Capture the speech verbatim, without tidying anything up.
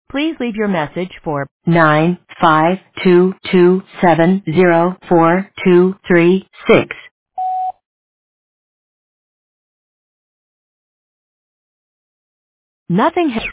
Please leave your message for nine five two two seven zero four two three six. Nothing has